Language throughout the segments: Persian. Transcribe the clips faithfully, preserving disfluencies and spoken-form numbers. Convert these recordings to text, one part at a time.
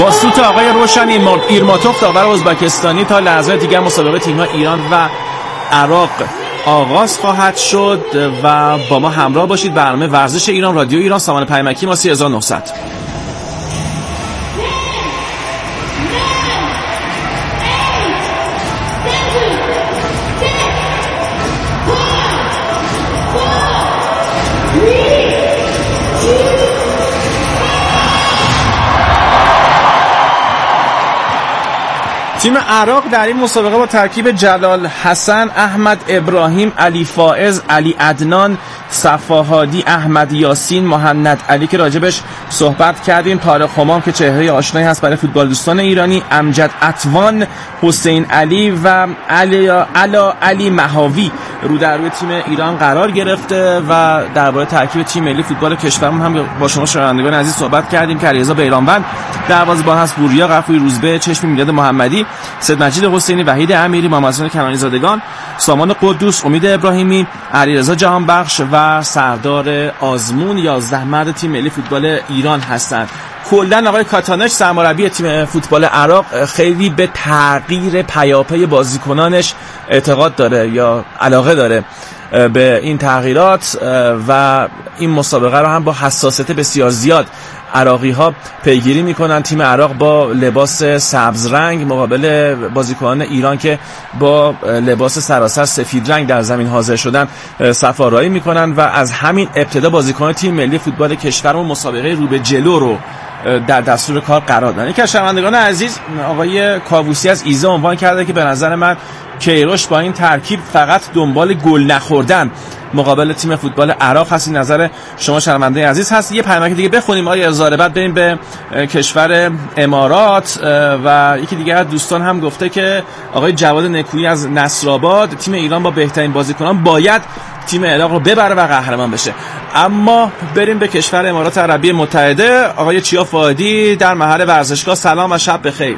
با سوت آقای روشن ایرماتوف داور ازبکستانی تا لحظه دیگر مسابقه تیم‌ها ایران و عراق آغاز خواهد شد و با ما همراه باشید. برنامه ورزش ایران، رادیو ایران، سامان پیامکی، ماسی هزار و نهصد. تیم عراق در این مسابقه با ترکیب جلال حسن، احمد ابراهیم، علی فائز، علی عدنان، صفاهادی، احمد یاسین، مهند علی که راجبش صحبت کردیم، طارق همام که چهره آشنایی هست برای فوتبال دوستان ایرانی، امجد عطوان، حسین علی و علی علا علی مهاوی رو در روی تیم ایران قرار گرفته و درباره ترکیب تیم ملی فوتبال کشورمون هم با شما شنوندگان عزیز صحبت کردیم که علیرضا بیرانوند دروازه‌بان هست، پوریا غفوری، روزبه چشمی، میلاد محمدی، سید مجید حسینی، وحید امیری، محمد حسین کنانی زادگان، سامان قدوس، امید ابراهیمی، علیرضا جهانبخش و سردار آزمون یازده مرد تیم ملی فوتبال ایران هستند. کلا آقای کاتانش سرمربی تیم فوتبال عراق خیلی به تغییر پیاپی بازیکنانش اعتقاد داره یا علاقه داره به این تغییرات و این مسابقه رو هم با حساسیت بسیار زیاد عراقی ها پیگیری میکنن. تیم عراق با لباس سبز رنگ مقابل بازیکنان ایران که با لباس سراسر سفید رنگ در زمین حاضر شدن صف آرایی میکنن و از همین ابتدا بازیکنان تیم ملی فوتبال کشورمون مسابقه رو به جلو رو در دستور کار قرار دادن. یکی از شنوندگان عزیز آقای کاووسی از ایزه عنوان کرده که به نظر من کیروش با این ترکیب فقط دنبال گل نخوردن مقابل تیم فوتبال عراق هست. این نظر شما شنونده عزیز هست. یه پیامک دیگه بخونیم آقای ارزاره، بعد بریم به کشور امارات. و یکی دیگه از دوستان هم گفته که آقای جواد نکویی از نصرآباد، تیم ایران با بهترین بازیکنان باید تیم عراق رو ببره و قهرمان بشه. اما بریم به کشور امارات عربی متحده. آقای چیا فؤادی در محل ورزشگاه، سلام و شب بخیر.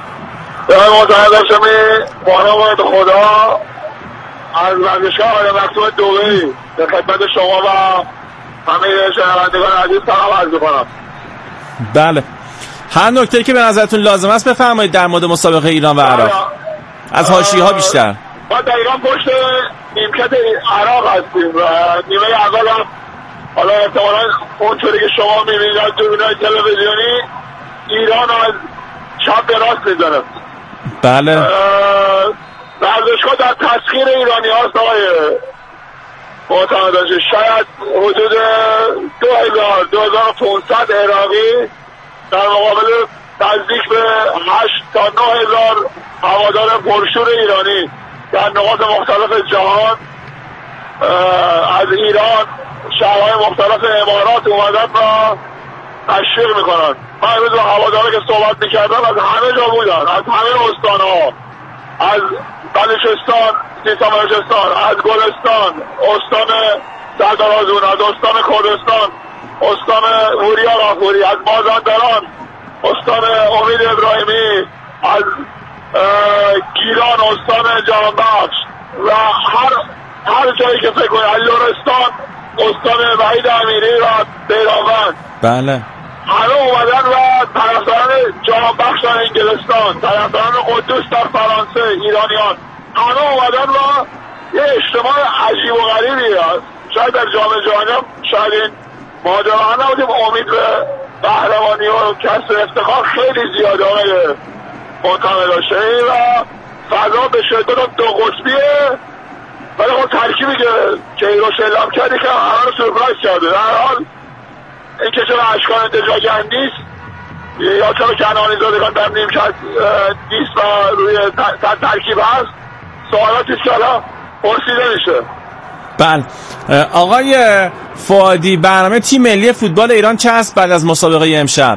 سلام متحده شمی مهربان خدا از ورزشگاه آقای مکتوم دبی به خدمت شما و همه شنوندگان عزیز سلام عرض می‌کنم. بله، هر نکته‌ای که به نظرتون لازم است بفرمایید در مورد مسابقه ایران و عراق از حاشیه‌ها بیشتر. ما در ایران پشت نیمکت عراق هستیم و نیمه اول هم حالا احتمالاً اونطوری که شما می‌بینید از دوربین‌های تلویزیونی ایران از چپ به راست می‌زنه. بله، ورزشگاه در تسخیر ایرانی هاست آقای معتمدانش. شاید حدود دو هزار دو هزار و پانصد عراقی در مقابل نزدیک به هشت تا نه هزار هوادار پرشور ایرانی در نقاط مختلف جهان از ایران شهرهای مختلف امارات اومدن و تشویق میکنن. من امروز با هوادارا که صحبت میکردم از همه جا بودن، از همه استانها، از بلوچستان، سیستان بلوچستان، از گلستان، استان سردار آزمون، از استان کردستان، استان پوریا غفوری، از مازندران، استان امید ابراهیمی، از گیلان، استان جهانبخش و هر هر جایی که فکر کنید، از لرستان، استان وحید امیری و بیرانوند. بله، همه اومدن و طرفداران جهانبخش در انگلستان، طرفداران قدوس در فرانسه، ایرانیان همه اومدن و یه اجتماع عجیب و غریبی هست. شاید در جام جهانی هم شاید این ماجراها نبودیم. امید به قهرمانی و کسب افتخار خیلی زیاده آقای معتمدانشهی و فضا به شدت دو قطبیه، ولی خب ترکیبی که کیروش اعلام کرده که همه رو سورپرایز کرده. در حال این که چرا اشکان انتجاج نیست یا چرا کنانی زادگان در نیمکت نیست و روی ترکیب هست سوالاتی که الان پرسیده میشه. بله آقای فؤادی، برنامه تیم ملی فوتبال ایران چه هست بعد از مسابقه امشب؟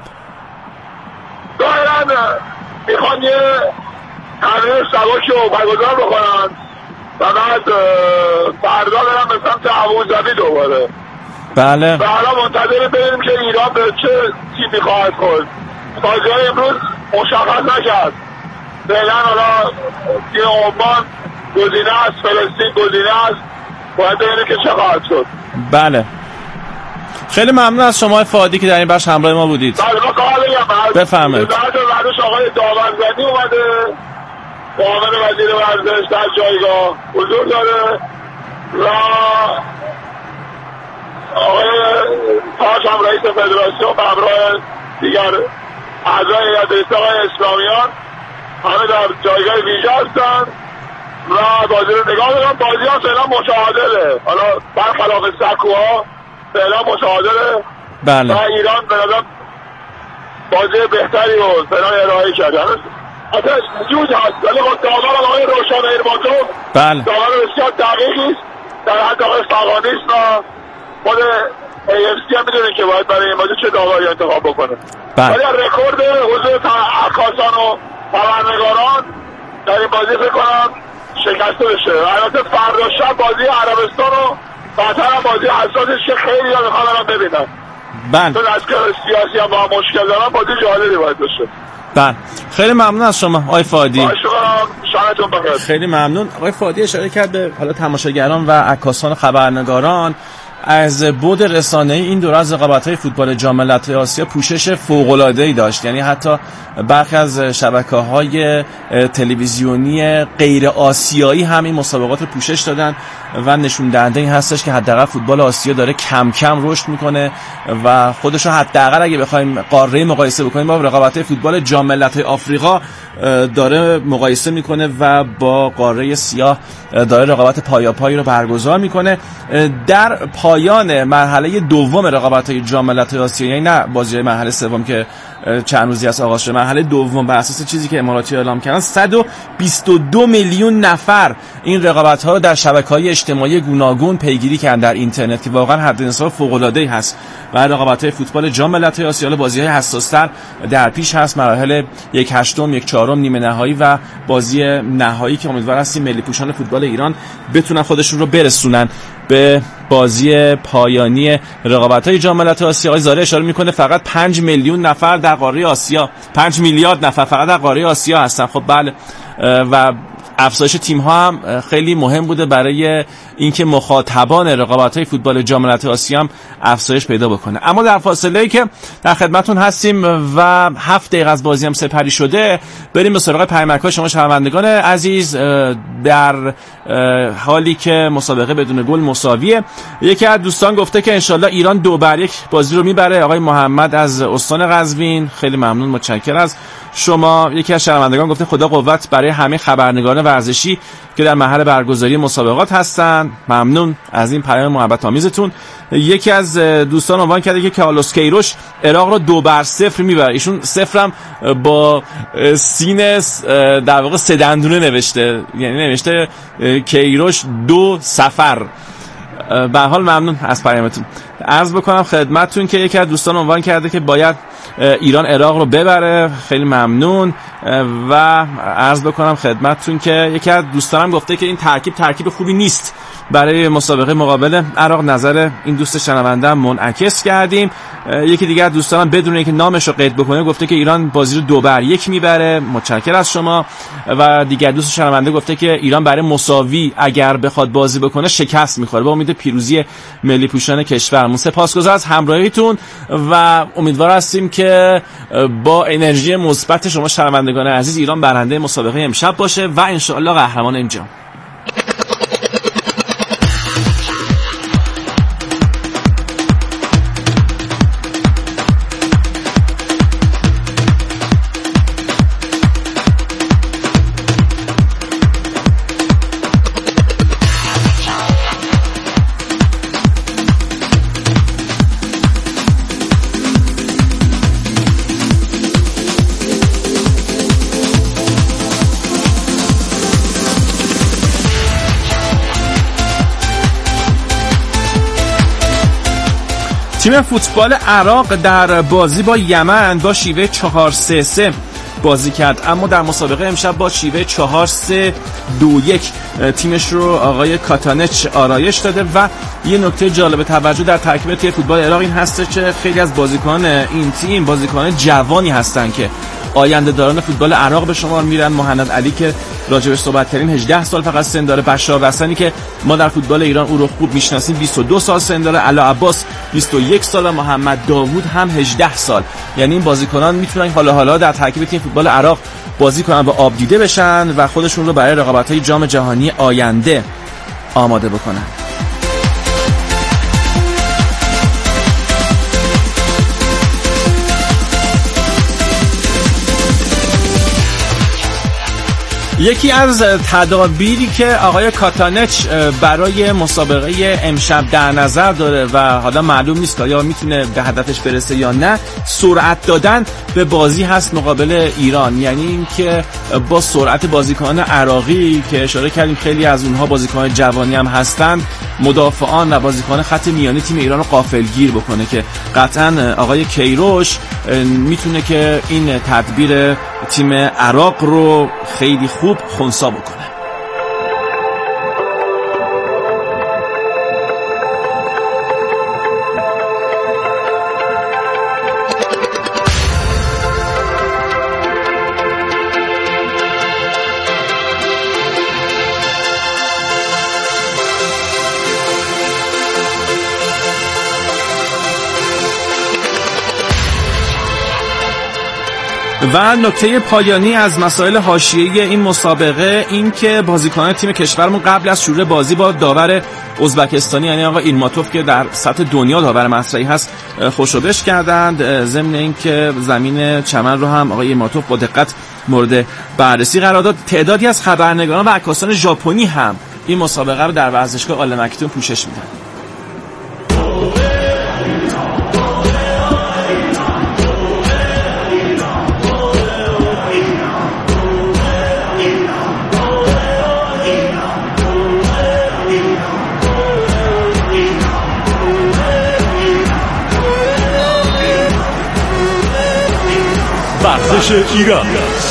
ظاهرا میخوان یه تمرین سبکی رو برگزار بکنن و بعد فردا برن به سمت ابوظبی دوباره. بله، و حالا منتظر ببینیم که ایران به چه تیمی خواهد خورد. تا جای امروز مشخص نکرد. فعلا حالا تیم عمان گزینه است، فلسطین گزینه است، باید ببینیم که چه خواهد شد. بله، خیلی ممنون از شما فادی که در این بخش همراه ما بودید. بفرمایید. بعد بعدش آقای داورزنی اومده، معاون وزیر ورزش در جایگاه حضور داره و آقای تاج هم رئیس فدراسیون و همراه دیگر اعضای هیئت رئیسه آقای اسلامیان همه در جایگاه ویژه هستن و بازی رو نگاه میکنم. بازی ها فعلا متعادله، حالا برخلاف سکوها فعلا متعادله. بله. و ایران به نظر بازی بهتری رو فعلا ارائه کرده. حتی جوج هست ولی با داور آقای روشن ایرماتوف بله. داور بسیار دقیقی است در حد آقای فقانی است و خود ای اف سی هم میدونه که باید برای این بازی چه داوری انتخاب بکنه. بله. ولی رکورد حضور عکاسان و خبرنگاران در این بازی فکر کنم شکسته بشه. البته فردا شب بازی عربستان و قطر هم بازی حساسش که خیلی ها میخوان برام ببینن. بله. چون از که سیاسی هم با هم مشکل دارن بازی جالبی باید بشه. بله. خیلی ممنون از شما آقای فادی. شانتون بخیر. خیلی ممنون. آقای فادی اشاره کرد به حالا تماشاگران و عکاسان و خبرنگاران از بعد رسانه‌ای این دوره از رقابت‌های فوتبال جام ملت‌های آسیا پوشش فوق‌العاده‌ای داشت. یعنی حتی برخی از شبکه‌های تلویزیونی غیر آسیایی هم این مسابقات رو پوشش دادن و نشون دهنده این هستش که حداقل فوتبال آسیا داره کم کم رشد میکنه و خودش رو حداقل اگه بخوایم قاره مقایسه بکنیم با رقابت‌های فوتبال جام ملت‌های آفریقا داره مقایسه میکنه و با قاره سیاه داره رقابت پایاپایی رو برگزار میکنه. در پایان مرحله دوم رقابت‌های جام ملت‌های آسیا، یعنی نه بازی مرحله سوم که چند روزی از آغاز شده، مرحله دوم بر اساس چیزی که اماراتی اعلام کردن صد و بیست و دو میلیون نفر این رقابت‌ها رو در شبکه‌های اجتماعی گوناگون پیگیری کردن در اینترنت که واقعا حد حساب فوق‌العاده‌ای هست. و رقابت‌های فوتبال جام ملت‌های آسیا بازی‌های حساس‌تر در پیش هست، مراحل یک هشتم، یک چهارم، نیمه نهایی و بازی نهایی که امیدوار هستیم ملی پوشان فوتبال ایران بتونن خودشون رو برسونن به بازی پایانی رقابت‌های جام ملت‌های آسیا. آقای زاره اشاره میکنه فقط پنج میلیون نفر در قاره آسیا، پنج میلیارد نفر فقط در قاره آسیا هستن. خب بله، و افزایش تیم‌ها هم خیلی مهم بوده برای اینکه مخاطبان رقابت‌های فوتبال جام ملت‌های آسیا هم افزایش پیدا بکنه. اما در فاصله‌ای که در خدمتتون هستیم و هفت دقیقه از بازی هم سپری شده، بریم به سراغ پیامک‌های شما شنوندگان عزیز. در حالی که مسابقه بدون گل مساویه، یکی از دوستان گفته که انشالله ایران دو بر یک بازی رو میبره. آقای محمد از استان قزوین، خیلی ممنون، متشکرم از شما. یکی از شنوندگان گفته خدا قوت برای همه خبرنگاران ورزشی که در محل برگزاری مسابقات هستن. ممنون از این پیام محبت آمیزتون. یکی از دوستان عنوان کرده که کارلوس کیروش عراق رو دو بر صفر میبره. ایشون صفرم با سین در واقع سه دندونه نوشته، یعنی نوشته کیروش دو سفر. به هر حال ممنون از پیامتون. عرض بکنم خدمتتون که یکی از دوستان عنوان کرده که باید ایران عراق رو ببره. خیلی ممنون. و عرض بکنم خدمتتون که یکی از دوستانم گفته که این ترکیب ترکیب خوبی نیست برای مسابقه مقابل عراق. نظر این دوست شنونده منعکس کردیم. یکی دیگه از دوستانم بدون اینکه نامش رو قید بکنه گفته که ایران بازی رو دو بر یک میبره. متشکرم از شما. و دیگه دوست شنونده گفته که ایران برای مساوی اگر بخواد بازی بکنه شکست میخوره. با امید پیروزی ملی پوشان کشورمون. سپاسگزار از همراهیتون و امیدوار هستیم که با انرژی مثبت شما شنوندگان عزیز ایران برنده مسابقه امشب باشه و ان شاء الله قهرمان این جام. تیم فوتبال عراق در بازی با یمن با شیوه چهار سه سه بازی کرد، اما در مسابقه امشب با شیوه چهار سه دو یک تیمش رو آقای کاتانچ آرایش داده. و یه نکته جالب توجه در ترکیب تیم فوتبال عراق این هست که خیلی از بازیکنان این تیم بازیکنان جوانی هستن که آینده داران فوتبال عراق به شمار میرن. مهند علی که راجبش صحبت کردیم هجده سال فقط سن داره. بشار رسنی که ما در فوتبال ایران او رو خوب میشناسیم بیست و دو سال سن داره. علا عباس بیست و یک سال و محمد داوود هم هجده سال. یعنی این بازیکنان میتونن حالا حالا در ترکیب تیم فوتبال عراق بازی کنن و آب دیده بشن و خودشون رو برای رقابت‌های جام جهانی آینده آماده بکنن. یکی از تدابیری که آقای کاتانچ برای مسابقه امشب در نظر داره و حالا معلوم نیست یا میتونه به هدفش برسه یا نه، سرعت دادن به بازی هست مقابل ایران. یعنی اینکه با سرعت بازیکنان عراقی که اشاره کردیم خیلی از اونها بازیکنان جوانی هم هستن، مدافعان و بازیکنان خط میانی تیم ایران رو غافلگیر بکنه که قطعا آقای کیروش میتونه که این تدبیر تیم عراق رو خیلی خوب خنثی بکنه. و نکته پایانی از مسائل حاشیه‌ای این مسابقه این که بازیکنان تیم کشورمون قبل از شروع بازی با داور ازبکستانی یعنی آقا ایلماتوف که در سطح دنیا داور مسرحی هست خوشوبش کردند، ضمن اینکه زمین چمن رو هم آقای ایلماتوف با دقت مورد بررسی قرار داد. تعدادی از خبرنگاران و عکاسان ژاپنی هم این مسابقه رو در ورزشگاه آل مکتوم پوشش میدن. ورزش ایران.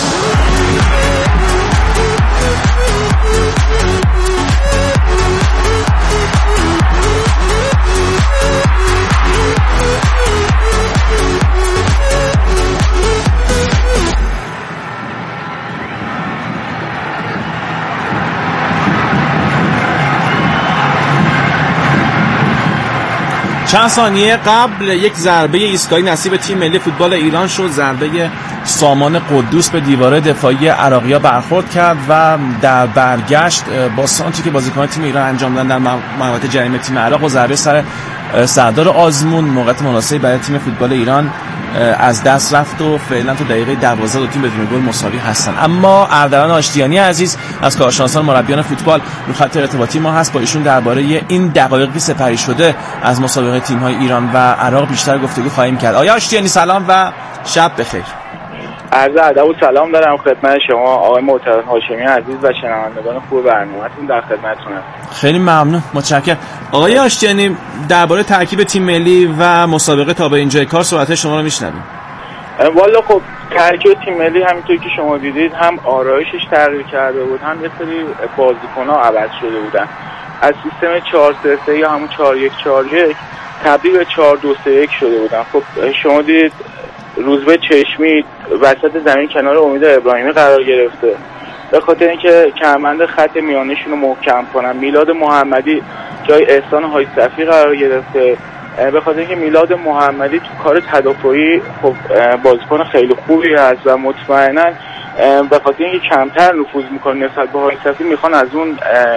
چند ثانیه قبل یک ضربه ایستگاهی نصیب تیم ملی فوتبال ایران شد. ضربه سامان قدوس به دیواره دفاعی عراقی‌ها برخورد کرد و در برگشت با سانتی که بازیکنان تیم ایران انجام دادن در محوطه جریمه تیم عراق و ضربه سر سردار آزمون موقعیت مناسبی برای تیم فوتبال ایران از دست رفت و فعلا تو دقیقه دوازده دو تیم بدون گل مساوی هستن. اما اردلان آشتیانی عزیز از کارشناسان مربیان فوتبال رو خط ارتباطی ما هست، با ایشون درباره این دقایقی سپری شده از مسابقه تیم‌های ایران و عراق بیشتر گفتگو خواهیم کرد. آقای آشتیانی سلام و شب بخیر. عرض ادب و سلام دارم خدمت شما آقای محترم هاشمی عزیز و شنوندگان خوب برنامه‌تون، در خدمتتونم. خیلی ممنون، متشکرم. آقای آشتیانی درباره ترکیب تیم ملی و مسابقه تا به اینجای کار صحبت شما رو میشنویم. والا خب ترکیب تیم ملی همینطور که شما دیدید هم آرایشش تغییر کرده بود، هم یه سری بازیکن‌ها عوض شده بودن. از سیستم چهار سه سه یا همون چهار یک چهار یک تبدیل به چهار دو سه یک شده بودن. خب شما دیدید روزبه چشمی وسط زمین کنار امید ابراهیمی قرار گرفته به خاطر اینکه کمربند خط میانشون رو محکم کنن. میلاد محمدی جای احسان حاجی قرار گرفته به خاطر اینکه میلاد محمدی تو کار تدافعی خب بازیکن خیلی خوبی هست و مطمئنا به خاطر اینکه کمتر نفوذ میکنه نسبت به حاجی میخوان از اون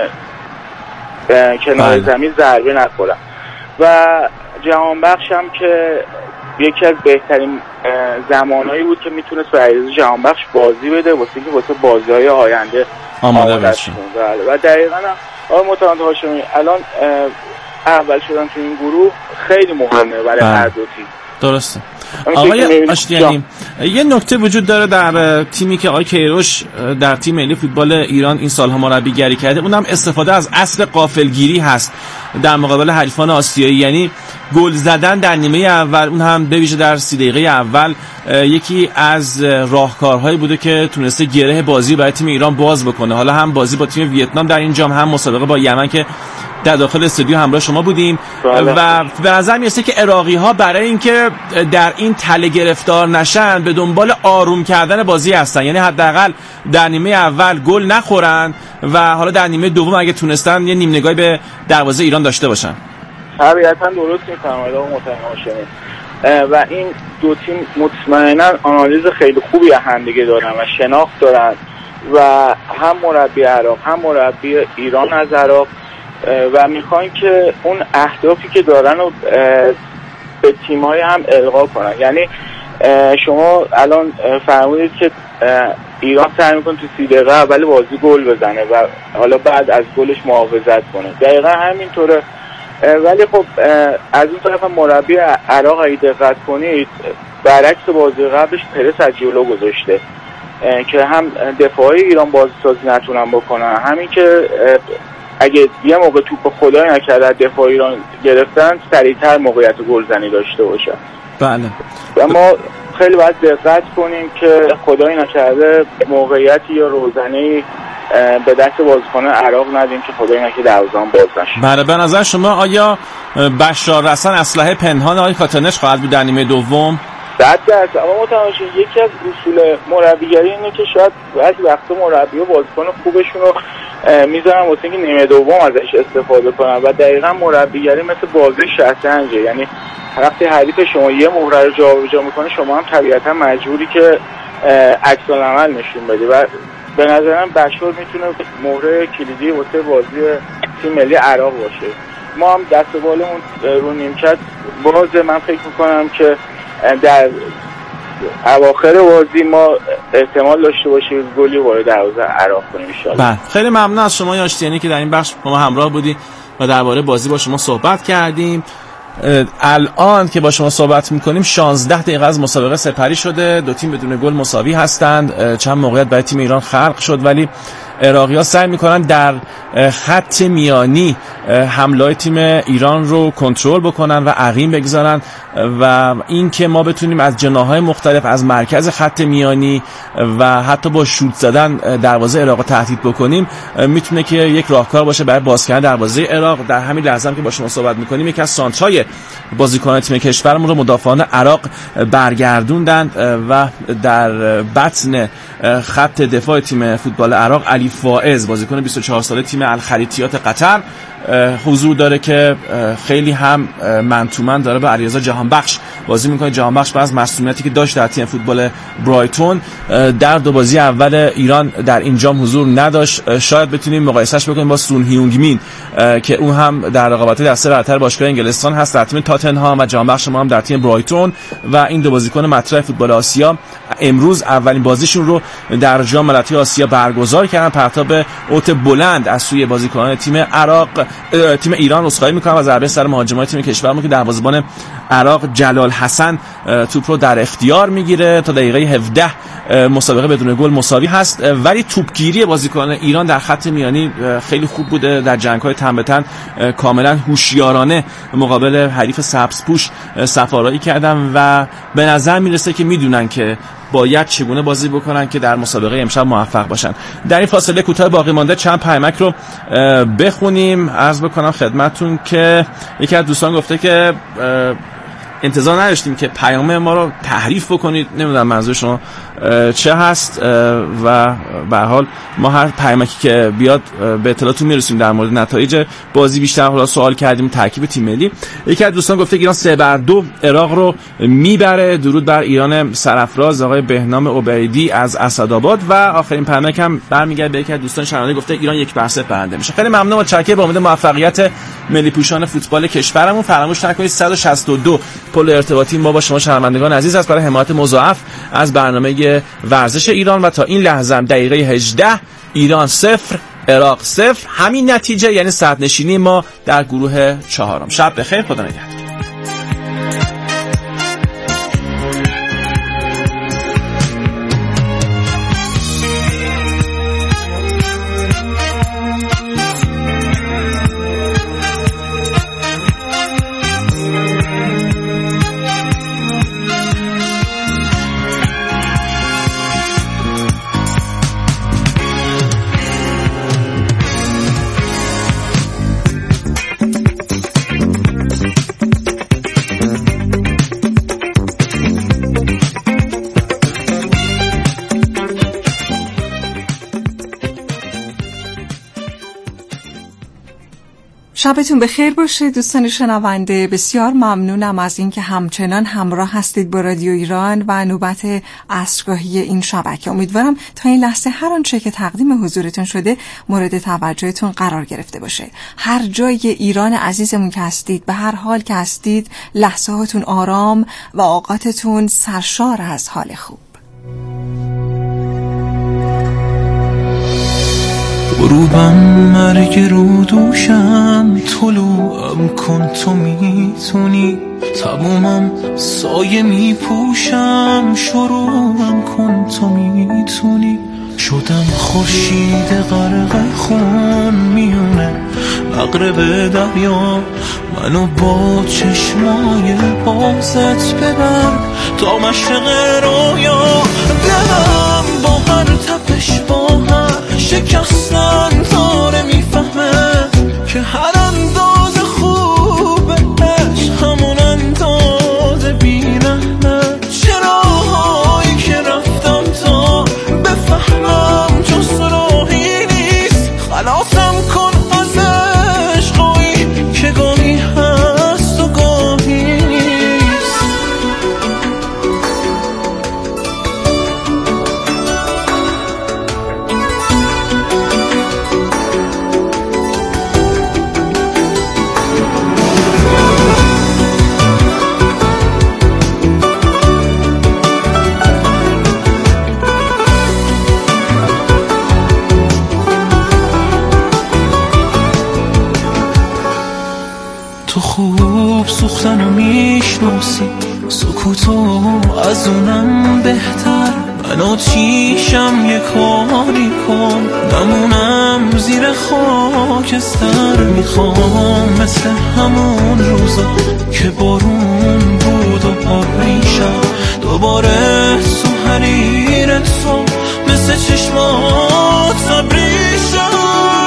کنار زمین ضربه نخورن. و جهانبخش هم که یکی از بهترین زمانهایی بود که میتونست به عریض جهانبخش بازی بده واسه اینکه واسه بازی‌های آینده آماده بشه. و دقیقاً آقای محترم هاشمی الان اول شدن تو این گروه خیلی مهمه برای هر دو تیم. درسته. آقای آشتیانی یه نکته وجود داره در تیمی که آقای کیروش در تیم ملی فوتبال ایران این سالها مربیگری کرده، اونم استفاده از اصل غافلگیری هست در مقابل حریفان آسیایی. یعنی گل زدن در نیمه اول، اون هم به ویژه در سی دقیقه اول، یکی از راهکارهایی بوده که تونسته گره بازی برای تیم ایران باز بکنه. حالا هم بازی با تیم ویتنام در این جام، هم مسابقه با یمن که در داخل استودیو همراه شما بودیم و به نظر میاد که عراقی ها برای اینکه در این تله گرفتار نشن به دنبال آروم کردن بازی هستن. یعنی حداقل در نیمه اول گل نخورن و حالا در نیمه دوم اگه تونستن یه نیم نگاهی به دروازه ایران داشته باشن. طبیعتا درست میفرمایید آقا محترم هاشمی و این دو تیم مطمئنا آنالیز خیلی خوبی از هم دیگه دارن و شناخت دارن و هم مربی عراق هم مربی ایران از عراق و میخوان که اون اهدافی که دارن رو به تیم‌های هم القا کنن. یعنی شما الان فرمودید که ایران سعی میکنه تو سی دقیقه اول بازی گل بزنه و حالا بعد از گلش محافظت کنه. دقیقا همینطوره، ولی خب از اون طرف مربی عراق اگه دقت کنید برعکس بازی قبلش پرس از جلو گذاشته که هم دفاعی ایران بازسازی نتونن بکنن، همین که اگه یه موقع توپ خدای نکرده دفاع ایران گرفتن سریعتر موقعیت گلزنی داشته باشن. بله. و ما خیلی باید دقت کنیم که خدای نکرده موقعیتی یا روزنی به دست بازیکن عراق ندیم که خدای نکرده دروازه‌بان باز نشه. بله، به نظر شما آیا بشار رسن اسلحه پنهان آقای کاتنش خواهد بود در نیمه دوم؟ صد درصد. اما متوجه یکی از اصول مربیگری اینه که شاید بعضی وقتا مربی و بازیکن خوبشون رو میذارن واسه اینکه نیمه دوم ازش استفاده کنن و دقیقاً مربیگری مثل بازی شطرنجه. یعنی وقتی حریف شما یه مهره رو جابجا میکنه شما هم طبیعتا مجبوری که عکس العمل نشون بدی و به نظرم بشار میتونه مهره کلیدی واسه بازی تیم ملی عراق باشه. ما هم دست بالمون رو نیمکت باز من فکر میکنم که در اواخر بازی ما احتمال داشته باشیم گلی وارد دروازه عراق کنیم ان شاءالله. بله، خیلی ممنون از شما یاشتیانی که در این بخش با ما همراه بودی و درباره بازی با شما صحبت کردیم. الان که با شما صحبت میکنیم شانزده دقیقه از مسابقه سپری شده، دو تیم بدون گل مساوی هستند. چند موقعیت برای تیم ایران خلق شد ولی عراقی‌ها سعی میکنن در خط میانی حمله تیم ایران رو کنترل بکنن و عقیم بگذارن و این که ما بتونیم از جناح‌های مختلف از مرکز خط میانی و حتی با شوت زدن دروازه عراق تهدید بکنیم میتونه که یک راهکار باشه برای باز کردن دروازه عراق. در همین لحظه هم که با شما صحبت میکنیم یک از سانترهای بازیکنان تیم کشورمون رو مدافعان عراق برگردوندند و در بطن خط دفاع تیم فوتبال عراق علی فائز بازیکن بیست و چهار ساله تیم الخلیتیات قطر حضور داره که خیلی هم منتومن داره به علیرضا جهانبخش بازی میکنه. جهانبخش بعد از مصونیتی که داشت در تیم فوتبال برایتون در دو بازی اول ایران در اینجام حضور نداشت. شاید بتونیم مقایسهش بکنیم با سون هیونگ مین که اون هم در رقابت دسته برتر باشگاه انگلستان هست در تیم تاتنهام و جهانبخش ما هم در تیم برایتون و این دو بازیکن مطرح فوتبال آسیا امروز اولین بازیشون رو در جام ملت‌های آسیا برگزار کردن. پرتاب اوت بلند از سوی بازیکنان تیم عراق تیم ایران عذرخواهی می‌کنم از ضربه سر مهاجمای تیم کشورمون که دروازه‌بان عراق جلال حسن توپ رو در اختیار میگیره. تا دقیقه هفده مسابقه بدون گل مساوی هست ولی توپگیری بازیکنان ایران در خط میانی خیلی خوب بوده. در جنگ‌های تن به تن کاملا هوشیارانه مقابل حریف سبزپوش صف‌آرایی کردن و به نظر میرسه که میدونن که باید چگونه بازی بکنن که در مسابقه امشب موفق باشن. در این فاصله کوتاه باقی مانده چند پیامک رو بخونیم. عرض بکنم خدمتتون که یکی از دوستان گفته که انتظار نداشتیم که پیام ما رو تحریف بکنید. نمیدونم منظور شما چه هست و به هر حال ما هر پیامکی که بیاد به اطلاعتون میرسیم در مورد نتایج بازی. بیشتر حالا سوال کردیم ترکیب تیم ملی. یکی از دوستان گفته ایران سه بر دو عراق رو میبره. درود بر ایران سرافراز آقای بهنام عبیدی از اسدآباد. و آخرین پیامک هم برمیگرده به یکی از دوستان شنونده گفته ایران یک بر صفر برنده میشه. خیلی ممنون و متشکرم. با امید موفقیت ملی پوشان فوتبال کشورمون. فراموش نکنید صد و شصت و دو پل ارتباطی ما با شما شنوندگان عزیز است برای حمایت مضاعف از برنامه ورزش ایران و تا این لحظه هم دقیقه هجده ایران صفر عراق صفر، همین نتیجه یعنی صدرنشینی ما در گروه چهارم. شب بخیر، خدا نگهدار. شبتون بخیر باشه دوستان شنونده. بسیار ممنونم از اینکه همچنان همراه هستید با رادیو ایران و نوبت عصرگاهی این شبکه. امیدوارم تا این لحظه هر آنچه که تقدیم حضورتون شده مورد توجهتون قرار گرفته باشه. هر جای ایران عزیزمون که هستید، به هر حال که هستید، لحظه هاتون آرام و اوقاتتون سرشار از حال خوب. غروبم مرگ رو دوشم، طلوعم کن تو میتونی، تمومم سایه میپوشم، شروعم کن تو میتونی. شدم خورشید غرق خون میونه مغرب دریا، منو با چشمای بازت ببر تا مشرق رویا. دلم با هر تپش با هر شکستن داره میفهمه که هر انداز خوب عشق همون انداز بی‌رحمه. چراهایی که رفتم تا بفهمم جز راهی نیست، خلاصم کن از عشقایی که گاهی هست و گاهی نیست. تو خوب سوختنو میشناسی، سکوتو از اونم بهتر. من آتیشم یه کاری کن نمونم زیر خاکستر. میخوام مثل همون روزا که بارون بود و پاریشم دوباره تو حریر تو مثل چشمات تبریشم.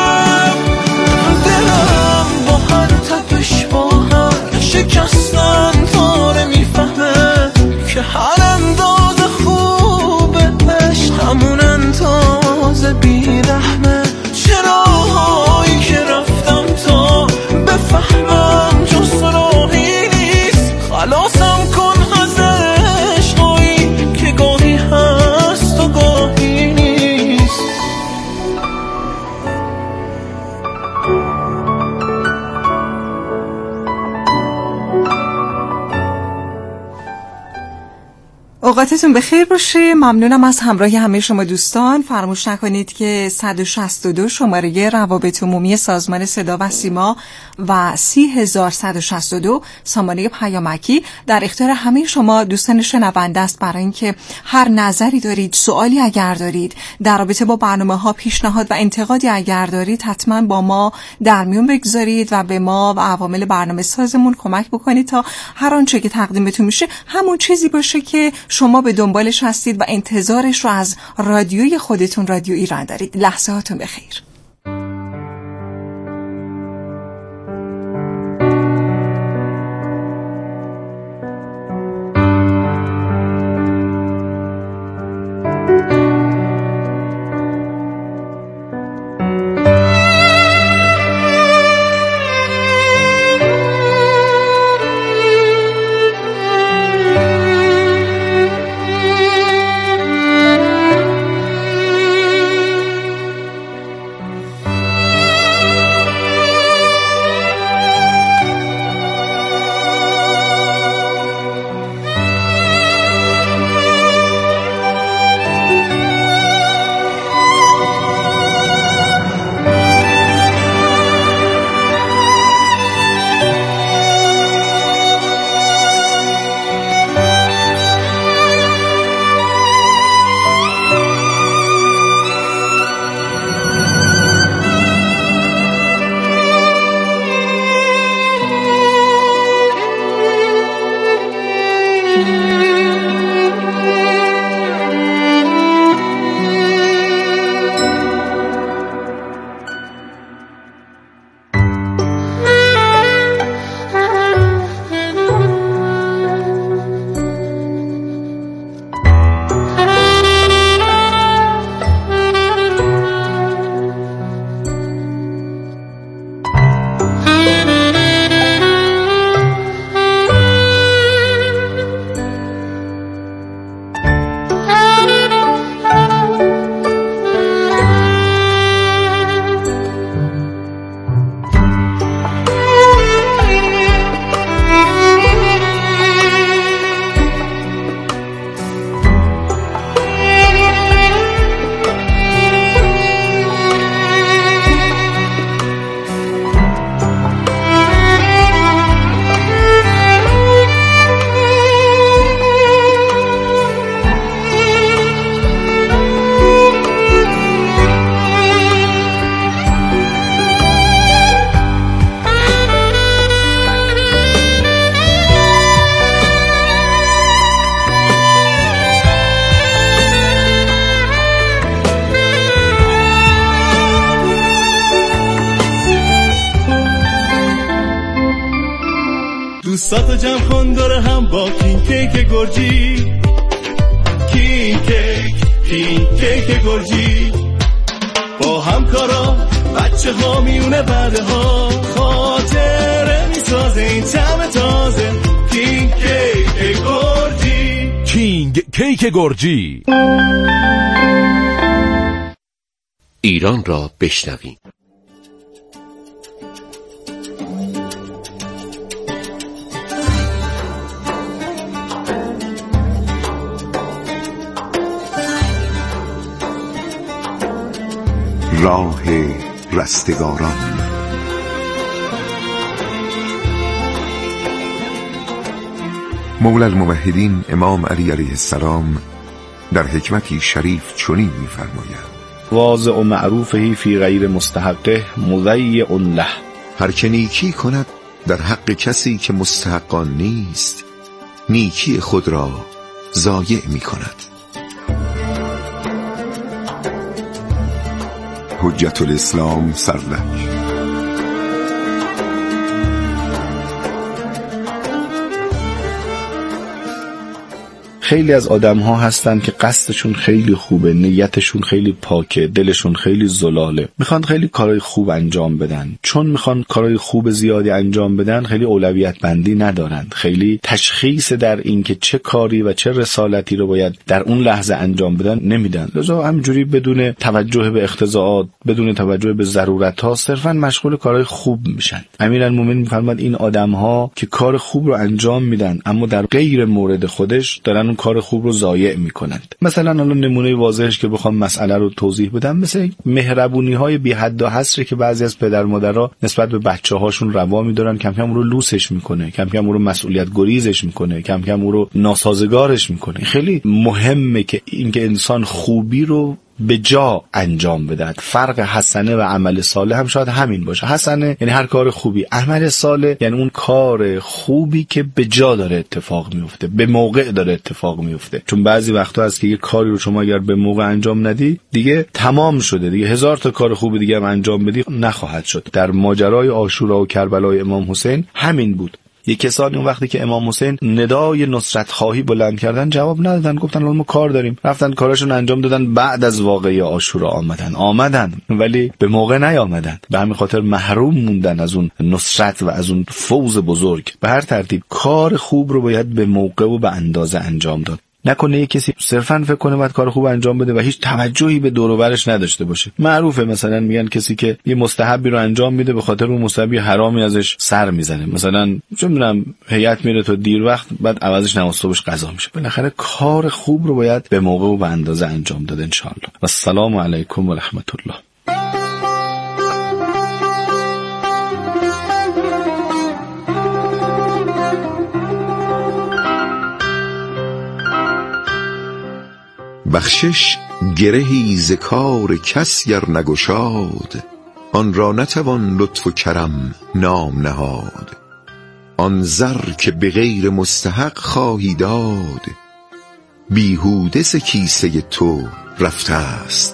دلم با هر تپش با هر شکستن داره میفهمه که هر انداز خوب عشق همون انداز بی‌رحمه. چراهایی که رفتم تا بفهمم جز راهی نیست، خلاصم کن از عشقایی که گاهی هست و گاهی نیست. اوقاتتون بخیر باشه. ممنونم از همراهی همه شما دوستان. فراموش نکنید که صد و شصت و دو شماره روابط عمومی سازمان صدا و سیما و سی هزار صد و شصت و دو سامانه پیامکی در اختیار همه شما دوستان شنونده است. برای اینکه هر نظری دارید، سوالی اگر دارید در رابطه با برنامه‌ها، پیشنهاد و انتقادی اگر دارید، حتما با ما در میون بگذارید و به ما و عوامل برنامه سازمون کمک بکنید تا هر آنچه که تقدیمتون میشه همون چیزی باشه که شما به دنبالش هستید و انتظارش رو از رادیوی خودتون، رادیو ایران، دارید. لحظه هاتون بخیر. سات جمع کن داره هم با کین کیک گرجی، کین کیک کین کیک گرجی. با همکارا بچه ها میونه بعده ها خاطره میسازه این طعم تازه. کینگ کیک گرجی، کینگ کیک گرجی. ایران را بشنویم. راه رستگاران. مولا الموحدین امام علی علیه السلام در حکمتی شریف چنین می‌فرماید: واضع و معروفه فی غیر مستحقه مضیع له. هر که نیکی کند در حق کسی که مستحقان نیست، نیکی خود را ضایع می‌کند. حجت الاسلام سرلک. خیلی از آدم ها هستن که قصدشون خیلی خوبه، نیتشون خیلی پاکه، دلشون خیلی زلاله، میخوان خیلی کارهای خوب انجام بدن. چون میخوان کارهای خوب زیادی انجام بدن، خیلی اولویت بندی ندارن، خیلی تشخیص در این که چه کاری و چه رسالتی رو باید در اون لحظه انجام بدن نمیدن. لذا همینجوری بدون توجه به اقتضاعات، بدون توجه به ضرورت ها، صرفا مشغول کارهای خوب میشن. امیرالمومنین میفرماد این آدم ها که کار خوب رو انجام میدن اما در غیر مورد خودش دارن کار خوب رو ضایع میکنند. مثلا الان نمونه واضحش که بخوام مسئله رو توضیح بدم، مثل مهربونی های بی حد و حصری که بعضی از پدر مادرها نسبت به بچه‌هاشون روا میدارن، کم کم اون رو لوسش میکنه، کم کم اون رو مسئولیت گریزش میکنه، کم کم اون رو ناسازگارش میکنه. خیلی مهمه که اینکه انسان خوبی رو به جا انجام بدهد. فرق حسنه و عمل صالح هم شاید همین باشه. حسنه یعنی هر کار خوبی، عمل صالح یعنی اون کار خوبی که به جا داره اتفاق میفته، به موقع داره اتفاق میفته. چون بعضی وقتا هست که یه کاری رو شما اگر به موقع انجام ندی دیگه تمام شده، دیگه هزار تا کار خوب دیگه هم انجام بدی نخواهد شد. در ماجرای عاشورا و کربلای امام حسین همین بود. یک کسانی اون وقتی که امام حسین ندای نصرت خواهی بلند کردن جواب ندادن، گفتن ما کار داریم، رفتن کاراشون انجام دادن. بعد از واقعه عاشورا آمدن آمدن ولی به موقع نیامدن، به همین خاطر محروم موندن از اون نصرت و از اون فوز بزرگ. به هر ترتیب کار خوب رو باید به موقع و به اندازه انجام داد. نکنه یک کسی صرفاً فکر کنه باید کار خوب انجام بده و هیچ توجهی به دور و برش نداشته باشه. معروفه مثلا میگن کسی که یه مستحبی رو انجام میده به خاطر اون مستحبی حرامی ازش سر میزنه، مثلا چه میدونم هیئت میره تا دیر وقت بعد عوضش نماز صبحش قضا میشه. بالاخره کار خوب رو باید به موقع و به اندازه انجام داد ان شاء الله. و السلام علیکم و رحمت الله. بخشش گرهی ز کار کس گر نگشاد، آن را نتوان لطف و کرم نام نهاد. آن زر که به غیر مستحق خواهی داد، بیهوده ز کیسه تو رفته است